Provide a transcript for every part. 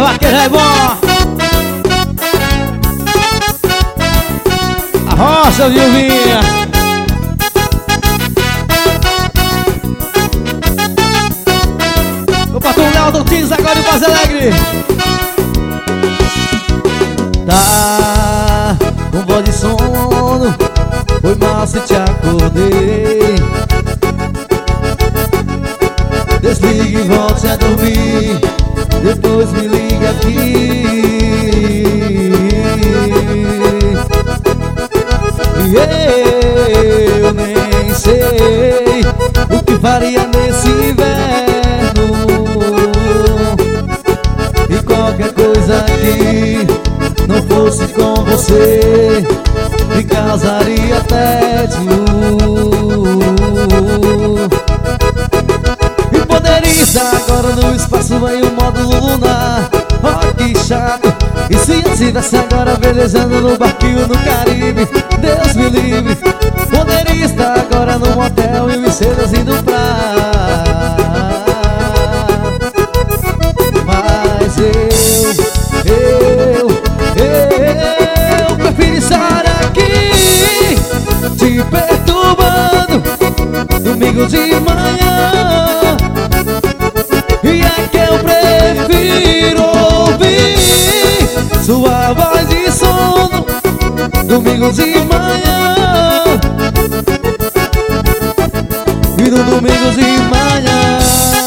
vaqueiro é bom. A roça, Vilvinha. O patrão Léo do Tins agora em Voz Alegre. Tá com voz de sono, foi mal se te acordei. Desligue e volte a dormir, depois me liga aqui. E eu nem sei o que faria nesse inverno. E qualquer coisa que não fosse com você me causaria tédio. E poderia estar agora no espaço em um módulo lunar. Oh, que chato. E se eu estivesse agora velejando no barquinho no Caribe? Deus me livre. Poderia estar agora no motel e me seduzindo pra. Mas eu prefiro estar aqui te perturbando domingo de manhã. E é que eu prefiro ouvir sua voz de sono domingo de manhã. E no domingo de manhã.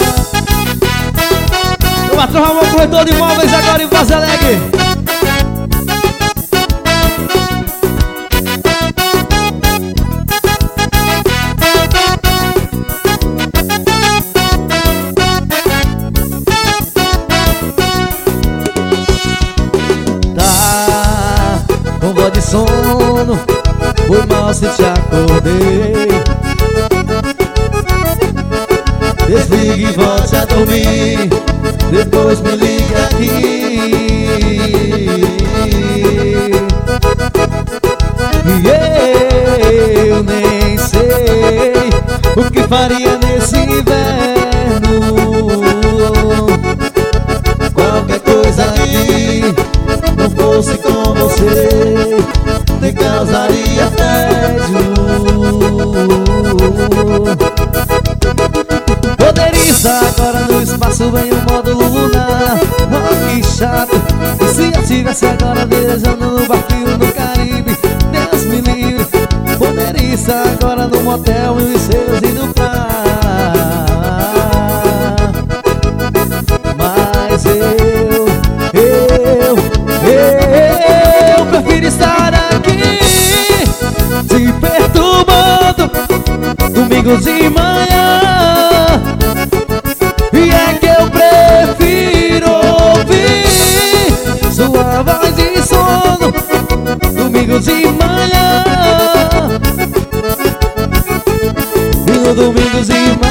O patrão Ramon, corretor de imóveis agora em Voz Alegre. Com voz de sono, foi mal se te acordei. Desligue e volte a dormir, depois me liga aqui. E eu nem sei o que faria nesse inverno. Qualquer coisa que não fosse com você te causaria tédio. Poderia estar agora no espaço em um módulo lunar. Oh, que chato. E se eu estivesse agora viajando no barquinho no Caribe? Deus me livre. Poderia estar agora no motel e me seduzindo pra. Mas eu prefiro estar aqui te perturbando domingo de manhã. E é que eu prefiro ouvir sua voz de sono domingo de manhã. E no domingo de manhã.